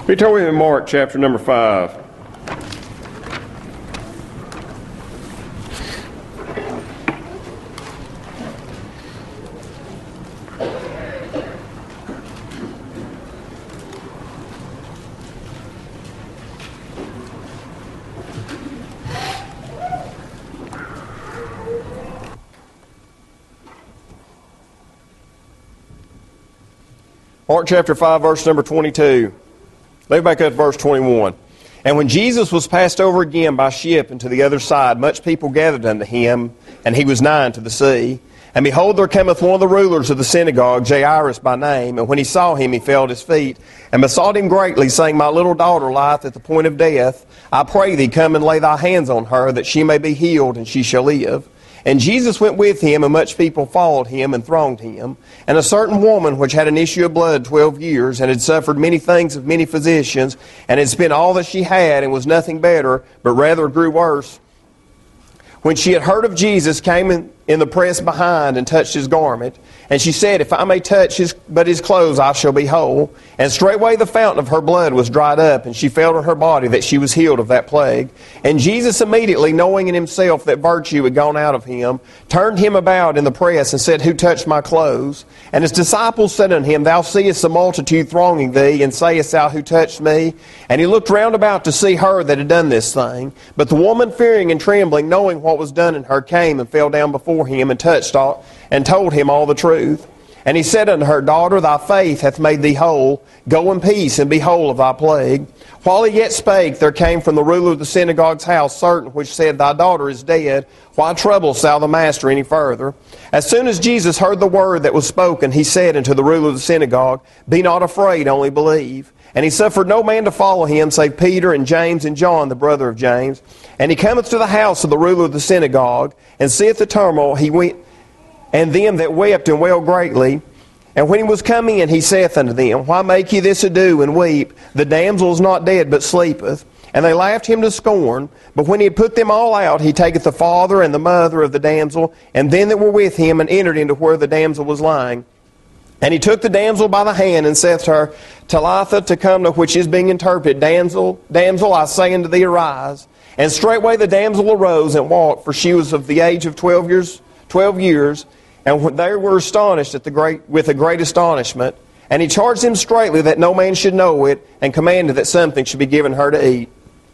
We turn with me to Mark chapter number 5. Mark chapter 5, verse number 22. Look back up to verse 21. And when Jesus was passed over again by ship into the other side, much people gathered unto him, and he was nigh unto the sea. And behold, there cometh one of the rulers of the synagogue, Jairus by name. And when he saw him, he fell at his feet, and besought him greatly, saying, My little daughter lieth at the point of death. I pray thee, come and lay thy hands on her, that she may be healed, and she shall live. And Jesus went with him, and much people followed him and thronged him. And a certain woman which had an issue of blood 12 years, and had suffered many things of many physicians, and had spent all that she had, and was nothing better, but rather grew worse, when she had heard of Jesus, came in the press behind and touched his garment. And she said, If I may touch his clothes, I shall be whole. And straightway the fountain of her blood was dried up, and she felt in her body that she was healed of that plague. And Jesus immediately, knowing in himself that virtue had gone out of him, turned him about in the press, and said, Who touched my clothes? And his disciples said unto him, Thou seest the multitude thronging thee, and sayest thou, Who touched me? And he looked round about to see her that had done this thing. But the woman, fearing and trembling, knowing what was done in her, came and fell down before him, and touched all, and told him all the truth. And he said unto her, Daughter, thy faith hath made thee whole. Go in peace, and be whole of thy plague. While he yet spake, there came from the ruler of the synagogue's house certain which said, Thy daughter is dead. Why troublest thou the master any further? As soon as Jesus heard the word that was spoken, he said unto the ruler of the synagogue, Be not afraid, only believe. And he suffered no man to follow him, save Peter and James and John, the brother of James. And he cometh to the house of the ruler of the synagogue, and seeth the turmoil, he went, and them that wept and wailed greatly. And when he was come in, he saith unto them, Why make ye this ado, and weep? The damsel is not dead, but sleepeth. And they laughed him to scorn. But when he had put them all out, he taketh the father and the mother of the damsel, and them that were with him, and entered into where the damsel was lying. And he took the damsel by the hand, and saith to her, Talitha tecumna, which is being interpreted, Damsel, I say unto thee, arise. And straightway the damsel arose and walked, for she was of the age of 12 years. And they were astonished with a great astonishment. And he charged them straitly that no man should know it, and commanded that something should be given her to eat.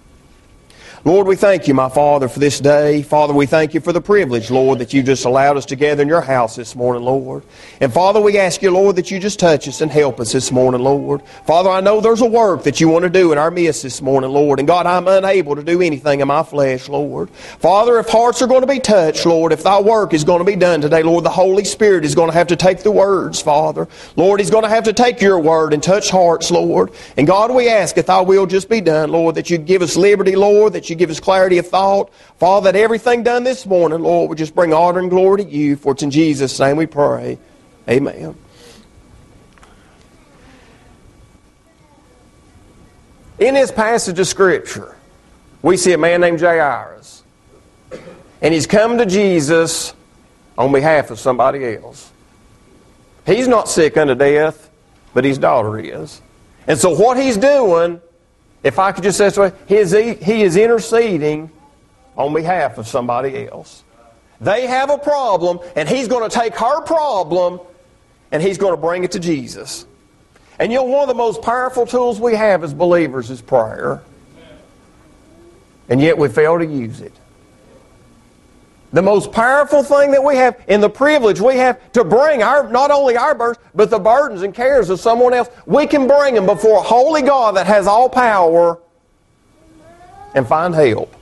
Lord, we thank you, my Father, for this day. Father, we thank you for the privilege, Lord, that you just allowed us to gather in your house this morning, Lord. And Father, we ask you, Lord, that you just touch us and help us this morning, Lord. Father, I know there's a work that you want to do in our midst this morning, Lord. And God, I'm unable to do anything in my flesh, Lord. Father, if hearts are going to be touched, Lord, if thy work is going to be done today, Lord, the Holy Spirit is going to have to take the words, Father. Lord, he's going to have to take your word and touch hearts, Lord. And God, we ask if thy will just be done, Lord, that you give us liberty, Lord, that you give us clarity of thought. Father, that everything done this morning, Lord, would just bring honor and glory to you. For it's in Jesus' name we pray. Amen. In this passage of Scripture, we see a man named Jairus. And he's come to Jesus on behalf of somebody else. He's not sick unto death, but his daughter is. And so what he's doing, if I could just say this way, he is interceding on behalf of somebody else. They have a problem, and he's going to take her problem, and he's going to bring it to Jesus. And you know, one of the most powerful tools we have as believers is prayer. And yet we fail to use it. The most powerful thing that we have, and the privilege we have to bring not only our burdens, but the burdens and cares of someone else, we can bring them before a holy God that has all power and find help.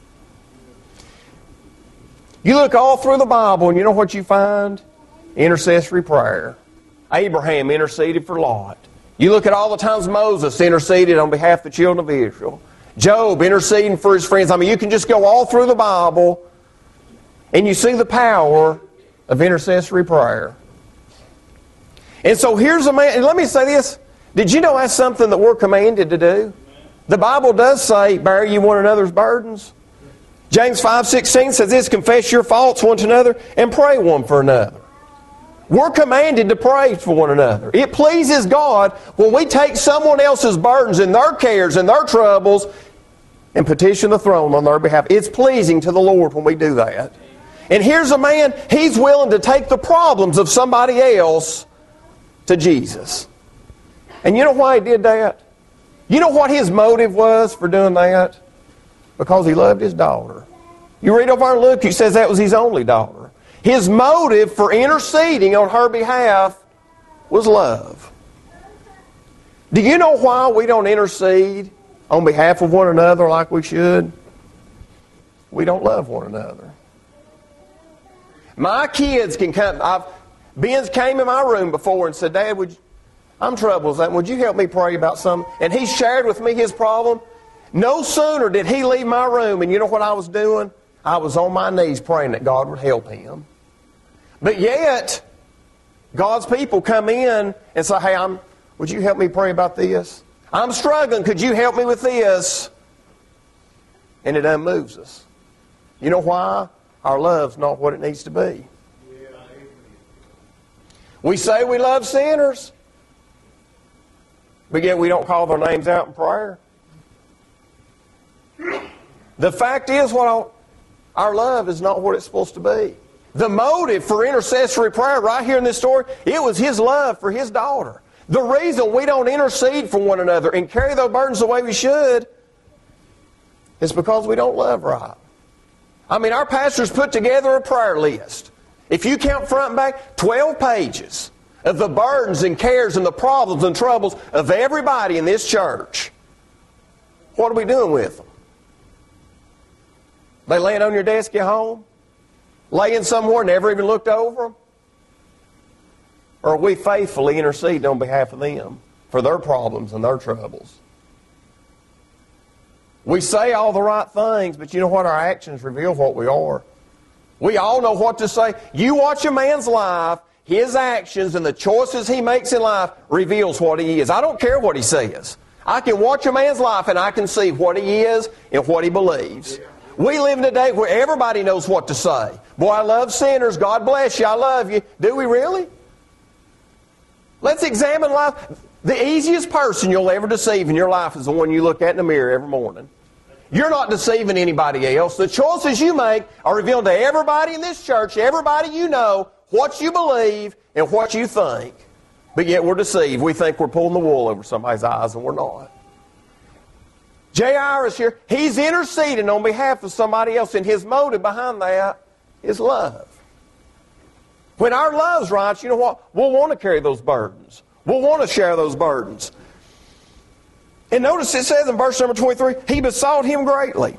You look all through the Bible and you know what you find? Intercessory prayer. Abraham interceded for Lot. You look at all the times Moses interceded on behalf of the children of Israel. Job interceding for his friends. I mean, you can just go all through the Bible and you see the power of intercessory prayer. And so here's a man, and let me say this. Did you know that's something that we're commanded to do? The Bible does say, bear ye one another's burdens. James 5:16 says this, confess your faults one to another and pray one for another. We're commanded to pray for one another. It pleases God when we take someone else's burdens and their cares and their troubles and petition the throne on their behalf. It's pleasing to the Lord when we do that. And here's a man, he's willing to take the problems of somebody else to Jesus. And you know why he did that? You know what his motive was for doing that? Because he loved his daughter. You read over in Luke, he says that was his only daughter. His motive for interceding on her behalf was love. Do you know why we don't intercede on behalf of one another like we should? We don't love one another. My kids can come. Ben's came in my room before and said, Dad, I'm troubled with that. Would you help me pray about something? And he shared with me his problem. No sooner did he leave my room, and you know what I was doing? I was on my knees praying that God would help him. But yet, God's people come in and say, hey, would you help me pray about this? I'm struggling. Could you help me with this? And it unmoves us. You know why? Our love's not what it needs to be. We say we love sinners, but yet we don't call their names out in prayer. The fact is, our love is not what it's supposed to be. The motive for intercessory prayer right here in this story, it was his love for his daughter. The reason we don't intercede for one another and carry those burdens the way we should is because we don't love right. I mean, our pastors put together a prayer list. If you count front and back, 12 pages of the burdens and cares and the problems and troubles of everybody in this church. What are we doing with them? They laying on your desk at home? Laying somewhere, never even looked over them? Or are we faithfully interceding on behalf of them for their problems and their troubles? We say all the right things, but you know what? Our actions reveal what we are. We all know what to say. You watch a man's life, his actions and the choices he makes in life reveals what he is. I don't care what he says. I can watch a man's life and I can see what he is and what he believes. We live in a day where everybody knows what to say. Boy, I love sinners. God bless you. I love you. Do we really? Let's examine life. The easiest person you'll ever deceive in your life is the one you look at in the mirror every morning. You're not deceiving anybody else. The choices you make are revealing to everybody in this church, everybody you know, what you believe and what you think. But yet we're deceived. We think we're pulling the wool over somebody's eyes, and we're not. J.I. is here. He's interceding on behalf of somebody else, and his motive behind that is love. When our love's right, you know what? We'll want to carry those burdens. We'll want to share those burdens. And notice it says in verse number 23, he besought him greatly.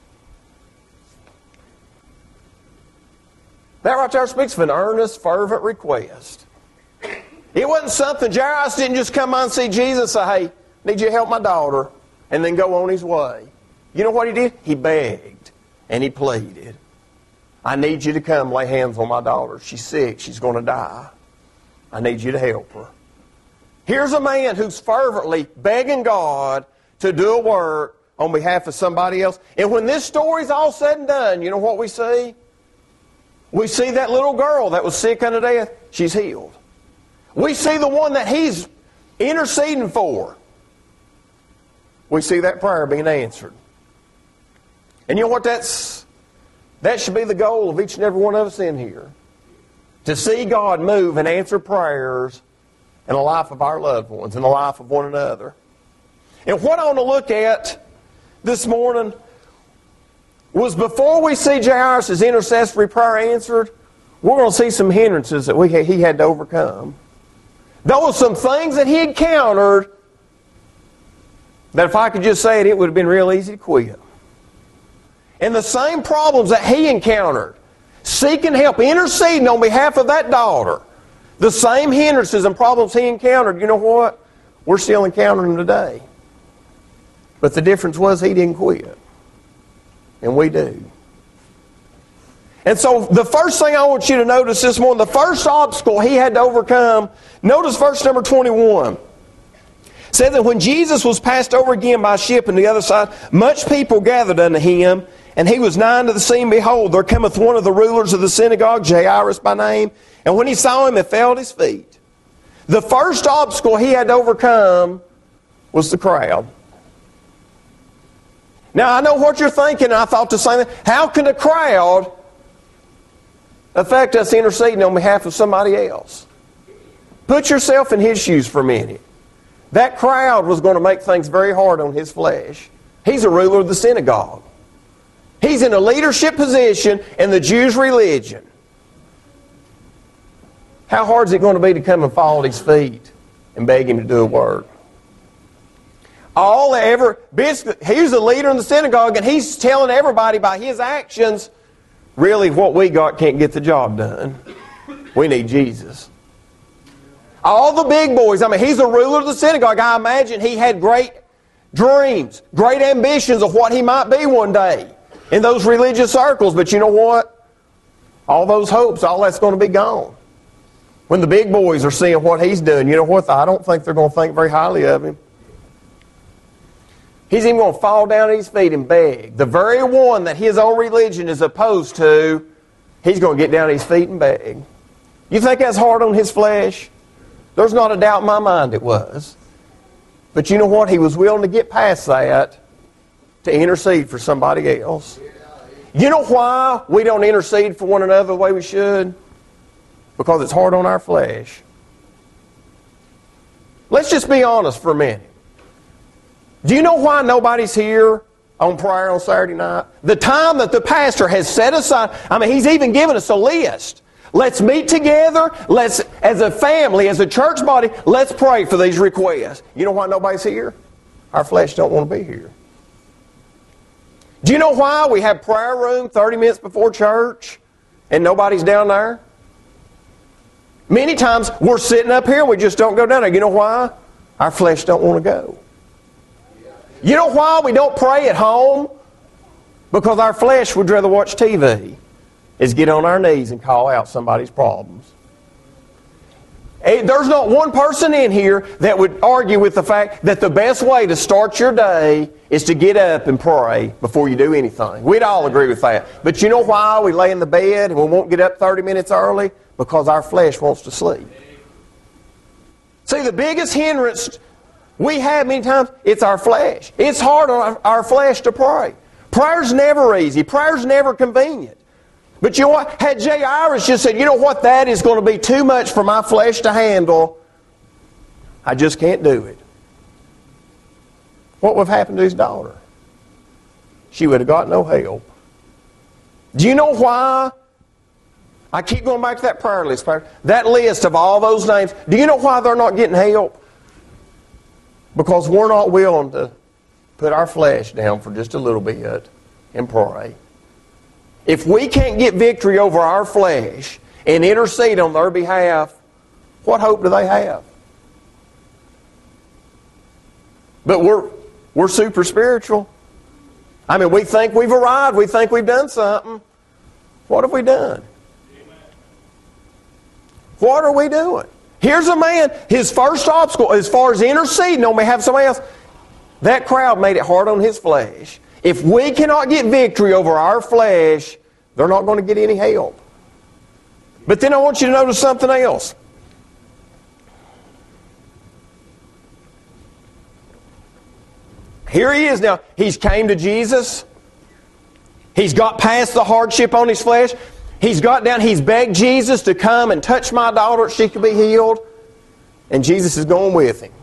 That right there speaks of an earnest, fervent request. It wasn't something, Jairus didn't just come on and see Jesus and say, hey, need you to help my daughter, and then go on his way. You know what he did? He begged and he pleaded. I need you to come lay hands on my daughter. She's sick. She's going to die. I need you to help her. Here's a man who's fervently begging God to do a work on behalf of somebody else. And when this story's all said and done, you know what we see? We see that little girl that was sick unto death. She's healed. We see the one that he's interceding for. We see that prayer being answered. And you know what? That should be the goal of each and every one of us in here. To see God move and answer prayers in the life of our loved ones, in the life of one another. And what I want to look at this morning was before we see Jairus' intercessory prayer answered, we're going to see some hindrances that he had to overcome. There were some things that he encountered that if I could just say it would have been real easy to quit. And the same problems that he encountered, seeking help, interceding on behalf of that daughter, the same hindrances and problems he encountered, you know what? We're still encountering them today. But the difference was he didn't quit. And we do. And so the first thing I want you to notice this morning, the first obstacle he had to overcome, notice verse number 21. It says that when Jesus was passed over again by ship on the other side, much people gathered unto him, And he was nigh unto the sea, and behold, there cometh one of the rulers of the synagogue, Jairus by name. And when he saw him, he fell at his feet. The first obstacle he had to overcome was the crowd. Now, I know what you're thinking, and I thought the same thing. How can a crowd affect us interceding on behalf of somebody else? Put yourself in his shoes for a minute. That crowd was going to make things very hard on his flesh. He's a ruler of the synagogue. He's in a leadership position in the Jews' religion. How hard is it going to be to come and fall at his feet and beg him to do a work? Basically, he's the leader in the synagogue, and he's telling everybody by his actions, really what we got can't get the job done. We need Jesus. All the big boys, he's the ruler of the synagogue. I imagine he had great dreams, great ambitions of what he might be one day in those religious circles. But you know what? All those hopes, all that's going to be gone. When the big boys are seeing what he's doing, you know what? I don't think they're going to think very highly of him. He's even going to fall down at his feet and beg. The very one that his own religion is opposed to, he's going to get down at his feet and beg. You think that's hard on his flesh? There's not a doubt in my mind it was. But you know what? He was willing to get past that to intercede for somebody else. You know why we don't intercede for one another the way we should? Because it's hard on our flesh. Let's just be honest for a minute. Do you know why nobody's here on prayer on Saturday night? The time that the pastor has set aside, he's even given us a list. Let's meet together. Let's, as a family, as a church body, let's pray for these requests. You know why nobody's here? Our flesh don't want to be here. Do you know why we have prayer room 30 minutes before church and nobody's down there? Many times we're sitting up here and we just don't go down there. You know why? Our flesh don't want to go. You know why we don't pray at home? Because our flesh would rather watch TV. Is get on our knees and call out somebody's problems. There's not one person in here that would argue with the fact that the best way to start your day is to get up and pray before you do anything. We'd all agree with that. But you know why we lay in the bed and we won't get up 30 minutes early? Because our flesh wants to sleep. See, the biggest hindrance we have many times, it's our flesh. It's hard on our flesh to pray. Prayer's never easy. Prayer's never convenient. But you know what? Had Jairus just said, you know what, that is going to be too much for my flesh to handle. I just can't do it. What would have happened to his daughter? She would have got no help. Do you know why? I keep going back to that prayer list. That list of all those names. Do you know why they're not getting help? Because we're not willing to put our flesh down for just a little bit and pray. If we can't get victory over our flesh and intercede on their behalf, what hope do they have? But we're super spiritual. We think we've arrived. We think we've done something. What have we done? What are we doing? Here's a man, his first obstacle, as far as interceding on behalf of somebody else, that crowd made it hard on his flesh. If we cannot get victory over our flesh, they're not going to get any help. But then I want you to notice something else. Here he is now. He's came to Jesus. He's got past the hardship on his flesh. He's got down, he's begged Jesus to come and touch my daughter so she could be healed. And Jesus is going with him.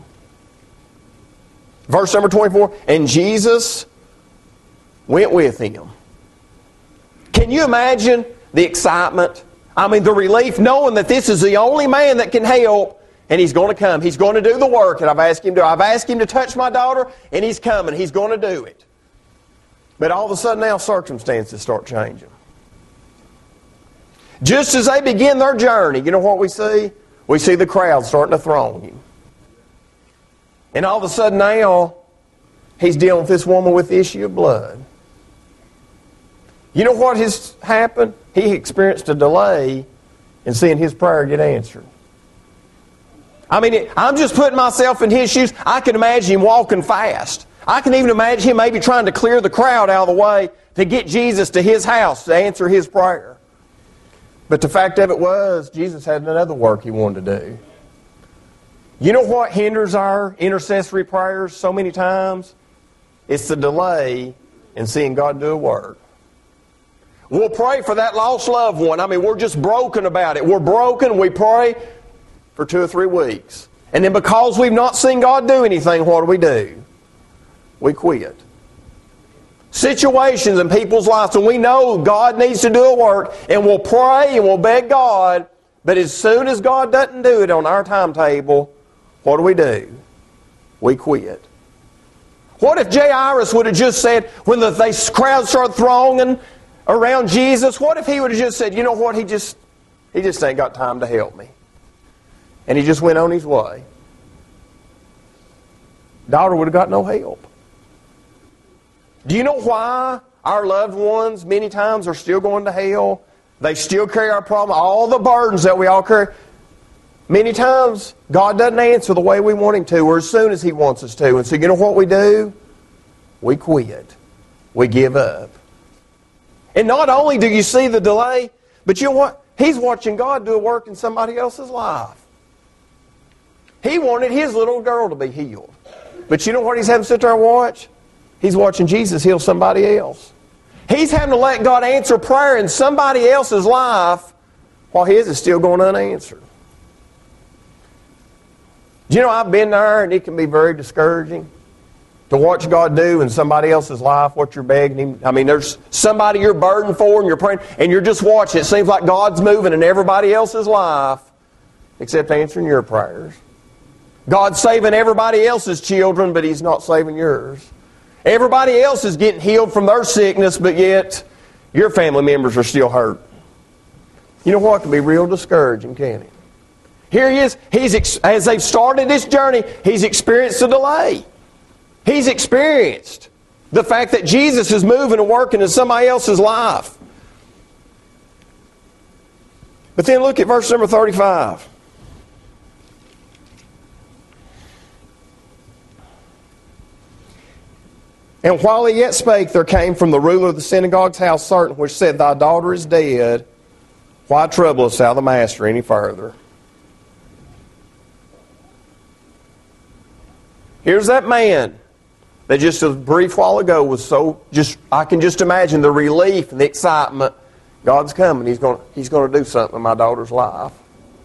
Verse number 24, and Jesus went with him. Can you imagine the excitement? The relief knowing that this is the only man that can help, and he's going to come. He's going to do the work that I've asked him to do. I've asked him to touch my daughter, and he's coming. He's going to do it. But all of a sudden now circumstances start changing. Just as they begin their journey, you know what we see? We see the crowd starting to throng him. And all of a sudden now, he's dealing with this woman with the issue of blood. You know what has happened? He experienced a delay in seeing his prayer get answered. I'm just putting myself in his shoes. I can imagine him walking fast. I can even imagine him maybe trying to clear the crowd out of the way to get Jesus to his house to answer his prayer. But the fact of it was, Jesus had another work he wanted to do. You know what hinders our intercessory prayers so many times? It's the delay in seeing God do a work. We'll pray for that lost loved one. I mean, we're just broken about it. We're broken. We pray for 2 or 3 weeks. And then because we've not seen God do anything, what do? We quit. Situations in people's lives, and we know God needs to do a work, and we'll pray and we'll beg God, but as soon as God doesn't do it on our timetable, what do? We quit. What if Jairus would have just said, when the crowd started thronging around Jesus, what if he would have just said, you know what, he just ain't got time to help me. And he just went on his way. Daughter would have got no help. Do you know why our loved ones many times are still going to hell? They still carry our problem, all the burdens that we all carry. Many times, God doesn't answer the way we want Him to or as soon as He wants us to. And so you know what we do? We quit. We give up. And not only do you see the delay, but you know what? He's watching God do a work in somebody else's life. He wanted his little girl to be healed. But you know what he's having to sit there and watch? He's watching Jesus heal somebody else. He's having to let God answer prayer in somebody else's life while his is still going unanswered. Do you know, I've been there, and it can be very discouraging to watch God do in somebody else's life what you're begging Him. I mean, there's somebody you're burdened for, and you're praying, and you're just watching. It seems like God's moving in everybody else's life except answering your prayers. God's saving everybody else's children, but He's not saving yours. Everybody else is getting healed from their sickness, but yet your family members are still hurt. You know what? It can be real discouraging, can't it? Here he is. As they've started this journey, he's experienced a delay. He's experienced the fact that Jesus is moving and working in somebody else's life. But then look at verse number 35. And while he yet spake, there came from the ruler of the synagogue's house certain which said, Thy daughter is dead. Why troublest thou the master any further? Here's that man that just a brief while ago was I can just imagine the relief and the excitement. God's coming. He's going to do something in my daughter's life.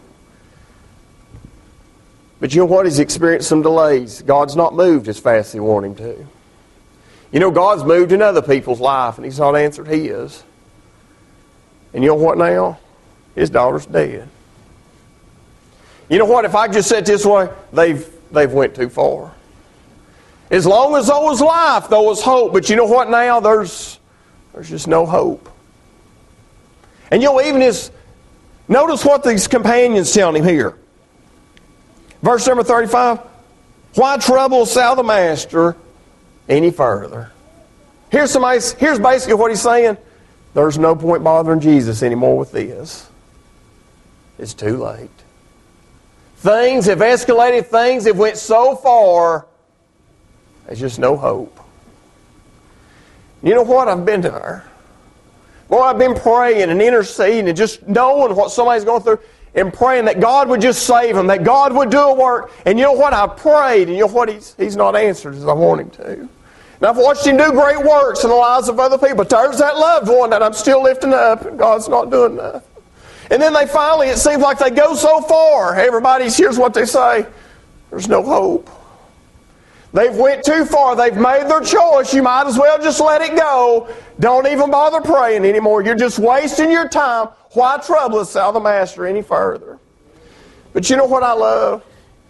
But you know what? He's experienced some delays. God's not moved as fast as He wanted Him to. You know, God's moved in other people's life, and He's not answered his. And you know what now? His daughter's dead. You know what? If I just said this way, they've went too far. As long as there was life, there was hope. But you know what now? There's just no hope. And you know, notice what these companions tell him here. Verse number 35. Why troublest thou the master any further? Here's basically what he's saying. There's no point bothering Jesus anymore with this. It's too late. Things have escalated. Things have went so far. There's just no hope. You know what? I've been there. Boy, I've been praying and interceding and just knowing what somebody's going through and praying that God would just save them, that God would do a work. And you know what? I prayed, and you know what? He's not answered as I want Him to. And I've watched Him do great works in the lives of other people. But there's that loved one that I'm still lifting up, and God's not doing nothing. And then it seems like they go so far. Here's what they say. There's no hope. They've went too far. They've made their choice. You might as well just let it go. Don't even bother praying anymore. You're just wasting your time. Why troublest thou the master any further? But you know what I love?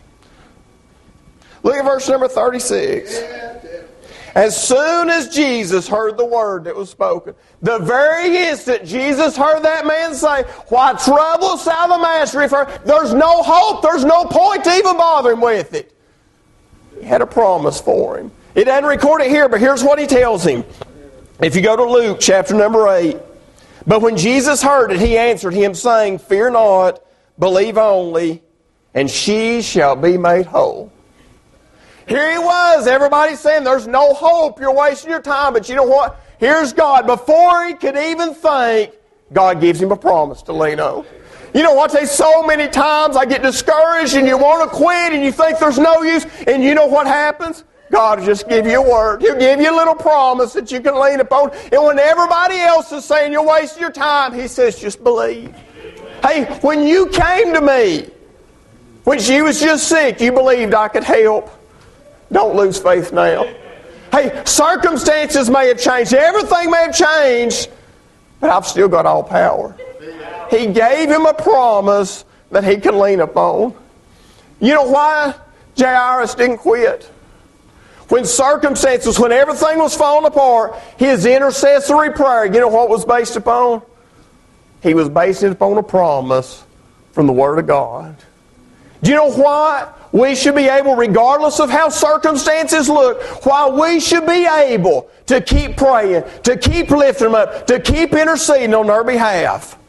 Look at verse number 36. As soon as Jesus heard the word that was spoken, the very instant Jesus heard that man say, Why troublest thou the master any further? There's no hope. There's no point to even bothering with it. He had a promise for him. It doesn't record it here, but here's what he tells him. If you go to Luke chapter number 8. But when Jesus heard it, He answered him, saying, Fear not, believe only, and she shall be made whole. Here he was. Everybody's saying there's no hope. You're wasting your time. But you know what? Here's God. Before he could even think, God gives him a promise to lean on. You know what? There's so many times I get discouraged and you want to quit and you think there's no use. And you know what happens? God will just give you a word. He'll give you a little promise that you can lean upon. And when everybody else is saying you're wasting your time, He says, just believe. Hey, when you came to me, when she was just sick, you believed I could help. Don't lose faith now. Hey, circumstances may have changed. Everything may have changed. But I've still got all power. He gave him a promise that he could lean upon. You know why Jairus didn't quit? When circumstances, when everything was falling apart, his intercessory prayer, you know what was based upon? He was based upon a promise from the Word of God. Do you know why we should be able, regardless of how circumstances look, why we should be able to keep praying, to keep lifting them up, to keep interceding on their behalf?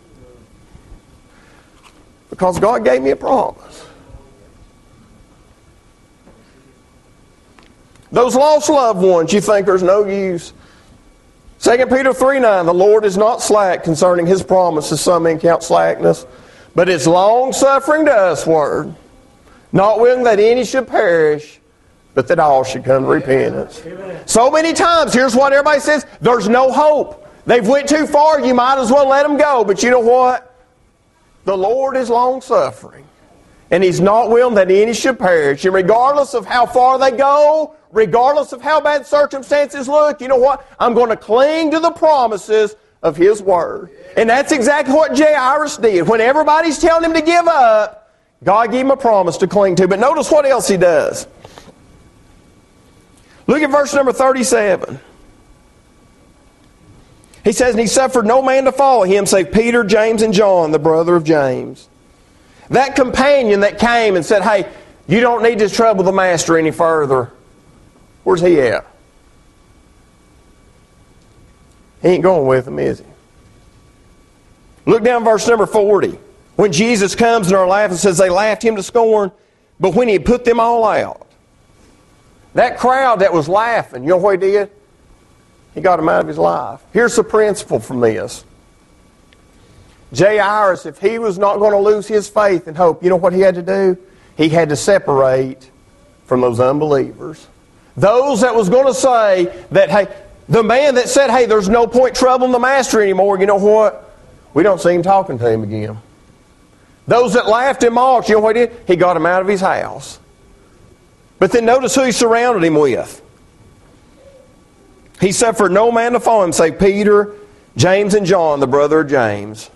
Because God gave me a promise. Those lost loved ones, you think there's no use. 2 Peter 3:9, the Lord is not slack concerning His promise, as some men count slackness, but is long-suffering to usward, not willing that any should perish, but that all should come to repentance. So many times, here's what everybody says, there's no hope. They've went too far, you might as well let them go. But you know what? The Lord is long-suffering, and He's not willing that any should perish. And regardless of how far they go, regardless of how bad circumstances look, you know what? I'm going to cling to the promises of His Word. And that's exactly what Jairus did. When everybody's telling him to give up, God gave him a promise to cling to. But notice what else He does. Look at verse number 37. He says, and He suffered no man to follow Him save Peter, James, and John, the brother of James. That companion that came and said, hey, you don't need to trouble the Master any further. Where's he at? He ain't going with him, is he? Look down verse number 40. When Jesus comes in our life and says they laughed Him to scorn, but when He had put them all out, that crowd that was laughing, you know what He did? He got them out of his life. Here's the principle from this. Jairus, if he was not going to lose his faith and hope, you know what he had to do? He had to separate from those unbelievers. Those that was going to say that, hey, the man that said, hey, there's no point troubling the Master anymore, you know what? We don't see him talking to him again. Those that laughed him off, you know what he did? He got him out of his house. But then notice who He surrounded him with. He suffered no man to follow Him save Peter, James, and John, the brother of James.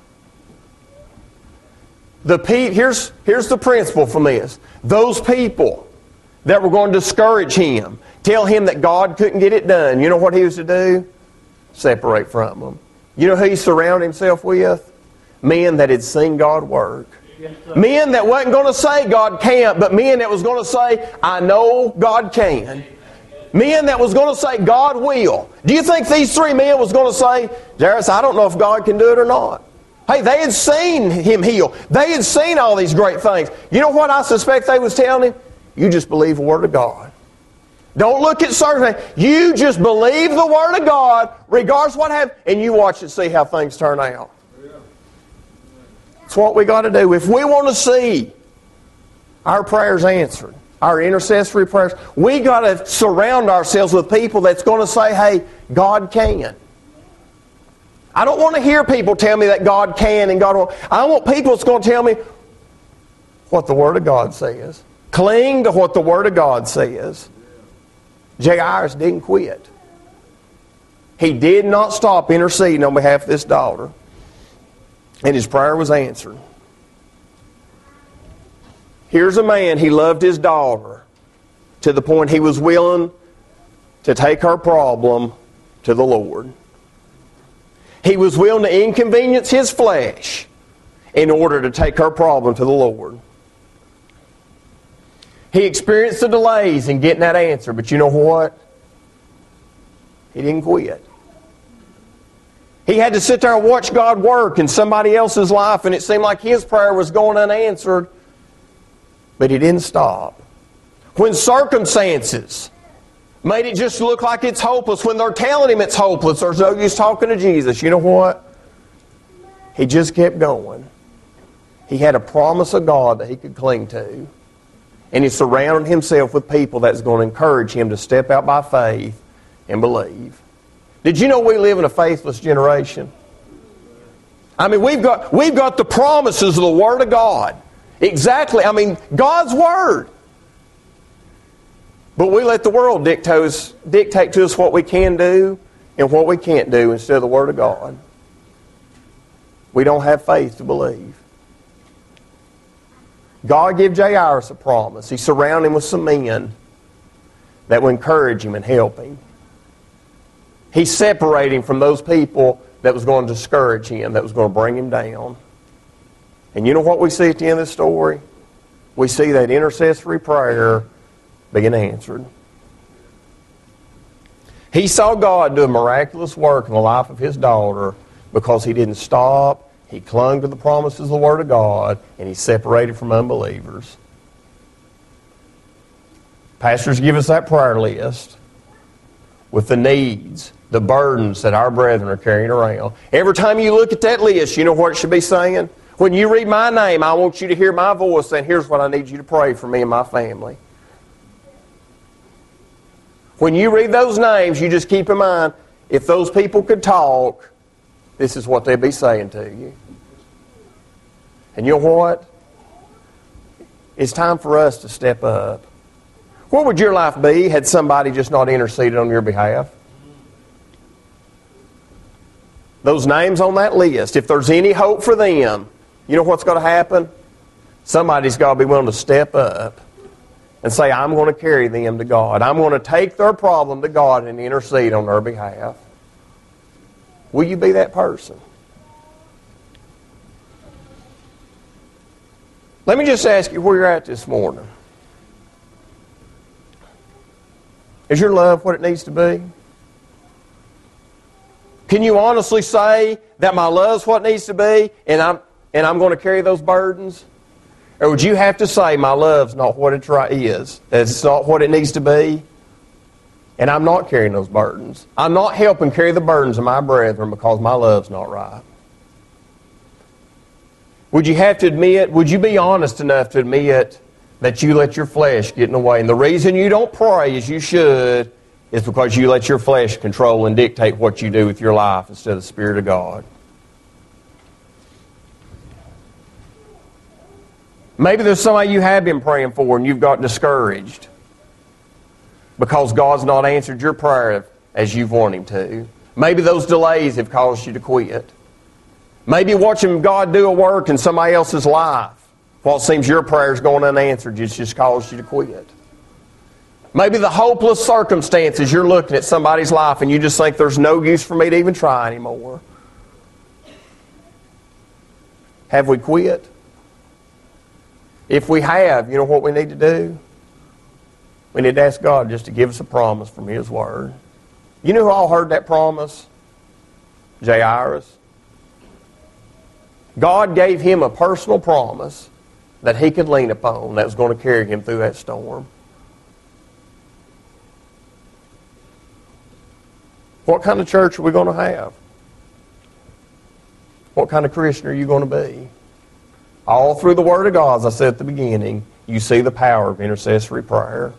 Here's the principle from this. Those people that were going to discourage him, tell him that God couldn't get it done, you know what he was to do? Separate from them. You know who he surrounded himself with? Men that had seen God work. Men that wasn't going to say God can't, but men that was going to say, I know God can. Men that was going to say, God will. Do you think these three men was going to say, Jairus, I don't know if God can do it or not? Hey, they had seen Him heal. They had seen all these great things. You know what I suspect they was telling him? You just believe the Word of God. Don't look at certain things. You just believe the Word of God, regardless of what happens, and you watch and see how things turn out. That's what we got to do. If we want to see our prayers answered, our intercessory prayers, we got to surround ourselves with people that's going to say, hey, God can. I don't want to hear people tell me that God can and God won't. I want people that's going to tell me what the Word of God says. Cling to what the Word of God says. Jairus didn't quit. He did not stop interceding on behalf of this daughter. And his prayer was answered. Here's a man, he loved his daughter to the point he was willing to take her problem to the Lord. He was willing to inconvenience his flesh in order to take her problem to the Lord. He experienced the delays in getting that answer, but you know what? He didn't quit. He had to sit there and watch God work in somebody else's life, and it seemed like his prayer was going unanswered. But he didn't stop. When circumstances made it just look like it's hopeless, when they're telling him it's hopeless, there's no use talking to Jesus, you know what? He just kept going. He had a promise of God that he could cling to. And he surrounded himself with people that's going to encourage him to step out by faith and believe. Did you know we live in a faithless generation? I mean, we've got the promises of the Word of God. Exactly. I mean, God's Word. But we let the world dictate to us what we can do and what we can't do instead of the Word of God. We don't have faith to believe. God gave Jairus a promise. He surrounded him with some men that would encourage him and help him. He separated him from those people that was going to discourage him, that was going to bring him down. And you know what we see at the end of the story? We see that intercessory prayer being answered. He saw God do a miraculous work in the life of his daughter because he didn't stop. He clung to the promises of the Word of God, and he separated from unbelievers. Pastors give us that prayer list with the needs, the burdens that our brethren are carrying around. Every time you look at that list, you know what it should be saying? When you read my name, I want you to hear my voice saying, here's what I need you to pray for me and my family. When you read those names, you just keep in mind, if those people could talk, this is what they'd be saying to you. And you know what? It's time for us to step up. Where would your life be had somebody just not interceded on your behalf? Those names on that list, if there's any hope for them, you know what's going to happen? Somebody's got to be willing to step up and say, I'm going to carry them to God. I'm going to take their problem to God and intercede on their behalf. Will you be that person? Let me just ask you where you're at this morning. Is your love what it needs to be? Can you honestly say that my love's what it needs to be and I'm going to carry those burdens? Or would you have to say my love's not what it is? That it's not what it needs to be? And I'm not carrying those burdens. I'm not helping carry the burdens of my brethren because my love's not right. Would you have to admit, would you be honest enough to admit that you let your flesh get in the way? And the reason you don't pray as you should is because you let your flesh control and dictate what you do with your life instead of the Spirit of God. Maybe there's somebody you have been praying for and you've got discouraged because God's not answered your prayer as you've wanted Him to. Maybe those delays have caused you to quit. Maybe watching God do a work in somebody else's life, while it seems your prayer's going unanswered, it's just caused you to quit. Maybe the hopeless circumstances, you're looking at somebody's life and you just think there's no use for me to even try anymore. Have we quit? If we have, you know what we need to do? We need to ask God just to give us a promise from His Word. You know who all heard that promise? Jairus. God gave him a personal promise that he could lean upon that was going to carry him through that storm. What kind of church are we going to have? What kind of Christian are you going to be? All through the Word of God, as I said at the beginning, you see the power of intercessory prayer.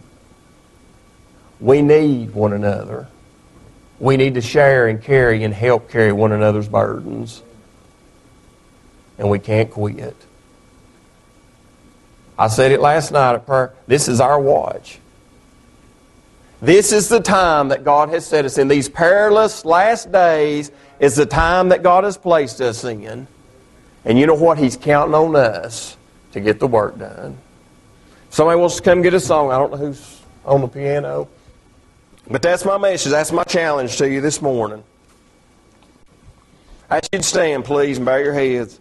We need one another. We need to share and carry and help carry one another's burdens. And we can't quit. I said it last night at prayer. This is our watch. This is the time that God has set us in. These perilous last days is the time that God has placed us in. And you know what? He's counting on us to get the work done. Somebody wants to come get a song. I don't know who's on the piano. But that's my message. That's my challenge to you this morning. I ask you to stand, please, and bow your heads.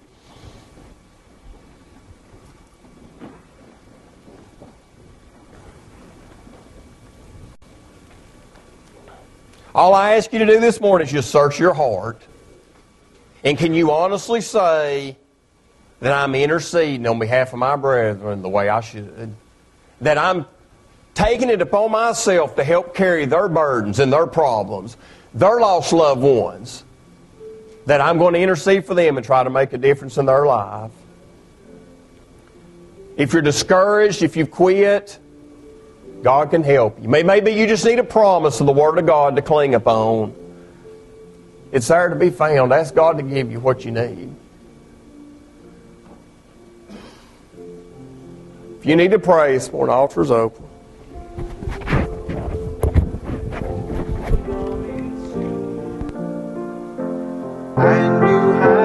All I ask you to do this morning is just search your heart. And can you honestly say that I'm interceding on behalf of my brethren the way I should? That I'm taking it upon myself to help carry their burdens and their problems, their lost loved ones, that I'm going to intercede for them and try to make a difference in their life. If you're discouraged, if you've quit, God can help you. Maybe you just need a promise of the Word of God to cling upon. It's there to be found. Ask God to give you what you need. If you need to pray, this morning, altar is open. And you have